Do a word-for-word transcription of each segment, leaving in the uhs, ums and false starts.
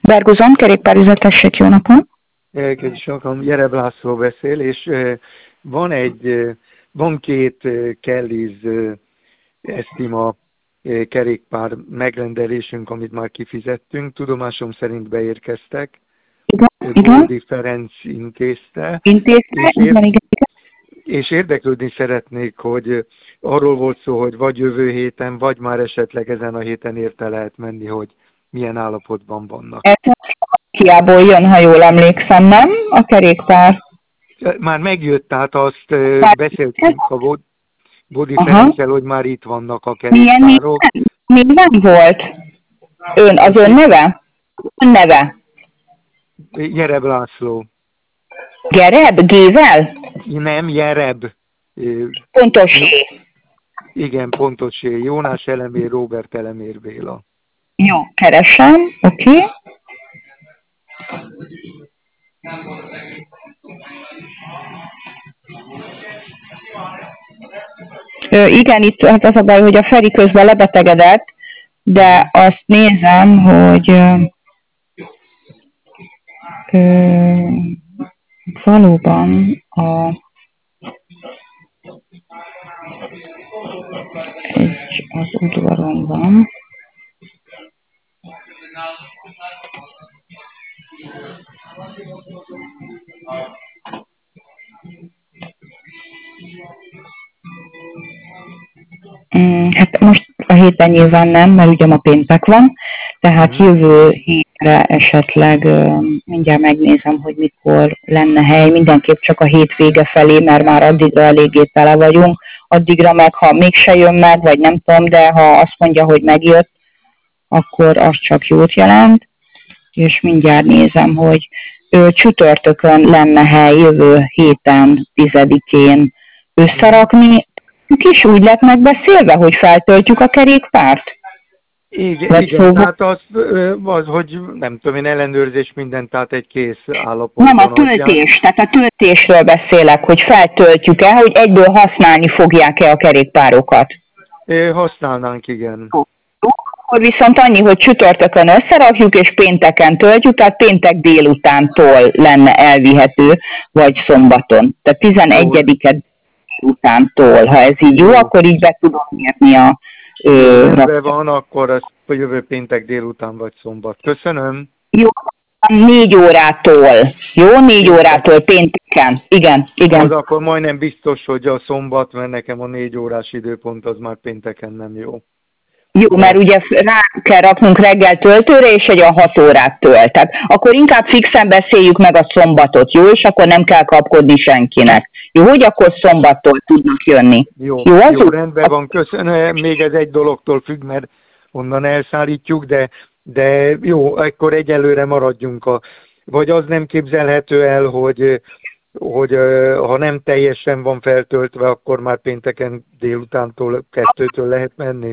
Bergozon, kerékpárüzlet, tessék, jó napot! Kedves alkalom, Jereb László beszél, és van egy, van két Kellys Estima kerékpár megrendelésünk, amit már kifizettünk, tudomásom szerint beérkeztek. Bódi Ferenc intézte. Intézte, és, igen, igen. és érdeklődni szeretnék, hogy arról volt szó, hogy vagy jövő héten, vagy már esetleg ezen a héten érte lehet menni, hogy milyen állapotban vannak. Ez Kiából jön, ha jól emlékszem, nem? A kerékpár. Már megjött, tehát azt Már beszéltünk a Bódi Aha. Ferenccel, hogy már itt vannak a Milyen kerékpárok. még nem volt? Ön, az ön neve? Ön neve? Jereb László. Gereb? Gével? Nem, Jereb. Pontos. Igen, pontos. Jónás Elemér, Róbert Elemér Béla. Jó, keresem, oké. Okay. Ö, igen, itt hát az a baj, hogy a Feri közben lebetegedett, de azt nézem, hogy ö, ö, valóban a egy az udvaron van. Hát most a héten nyilván nem, mert ugye ma péntek van, tehát jövő hétre esetleg mindjárt megnézem, hogy mikor lenne hely, mindenképp csak a hétvége felé, mert már addigra eléggé tele vagyunk, addigra meg, ha mégse jön meg, vagy nem tudom, de ha azt mondja, hogy megjött, akkor az csak jót jelent, és mindjárt nézem, hogy ő, csütörtökön lenne hely jövő héten, tizedikén összerakni, is úgy lett megbeszélve, hogy feltöltjük a kerékpárt? Igen, igen szóval... tehát az, az, hogy nem tudom én, ellenőrzés minden, tehát egy kész állapotban. Nem, a töltés, tehát a töltésről beszélek, hogy feltöltjük-e, hogy egyből használni fogják-e a kerékpárokat. É, használnánk, igen. Akkor viszont annyi, hogy csütörtökön összerakjuk, és pénteken töltjük, tehát péntek délutántól lenne elvihető, vagy szombaton. Tehát tizenegyedike utántól. Ha ez így jó, akkor így be tudom írni a... Rendben van, akkor az jövő péntek délután vagy szombat. Köszönöm. Jó, négy órától. Jó, négy órától pénteken. Igen, igen. Az akkor majdnem biztos, hogy a szombat, mert nekem a négy órás időpont az már pénteken nem jó. Jó, mert ugye rá kell raknunk reggel töltőre, és egy a hat órát tölt. Tehát akkor inkább fixen beszéljük meg a szombatot, jó? És akkor nem kell kapkodni senkinek. Jó, hogy akkor szombattól tudnak jönni. Jó, jó, jó rendben van, köszönöm. Még ez egy dologtól függ, mert onnan elszállítjuk, de, de jó, akkor egyelőre maradjunk. A, vagy az nem képzelhető el, hogy, hogy ha nem teljesen van feltöltve, akkor már pénteken délutántól, kettőtől lehet menni?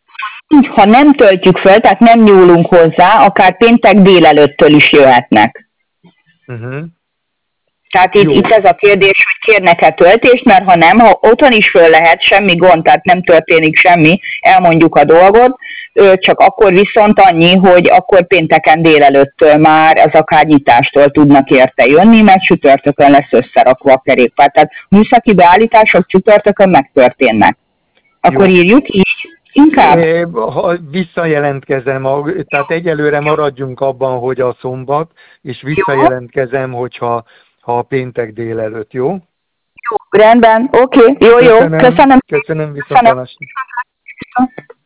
Ha nem töltjük fel, tehát nem nyúlunk hozzá, akár péntek délelőttől is jöhetnek. Uh-huh. Tehát itt, itt ez a kérdés, hogy kérnek-e töltést, mert ha nem, ha otthon is föl lehet, semmi gond, tehát nem történik semmi, elmondjuk a dolgot, csak akkor viszont annyi, hogy akkor pénteken délelőttől már az akár nyitástól tudnak érte jönni, mert csütörtökön lesz összerakva a kerékpár. Tehát műszaki beállítások csütörtökön megtörténnek. Akkor jó. Írjuk így. Inkább. Ha visszajelentkezem, tehát egyelőre maradjunk abban, hogy a szombat, és visszajelentkezem, hogyha ha a péntek délelőtt, jó? Jó, rendben, oké, okay. Jó, jó, köszönöm. Köszönöm, köszönöm viszontlátásra.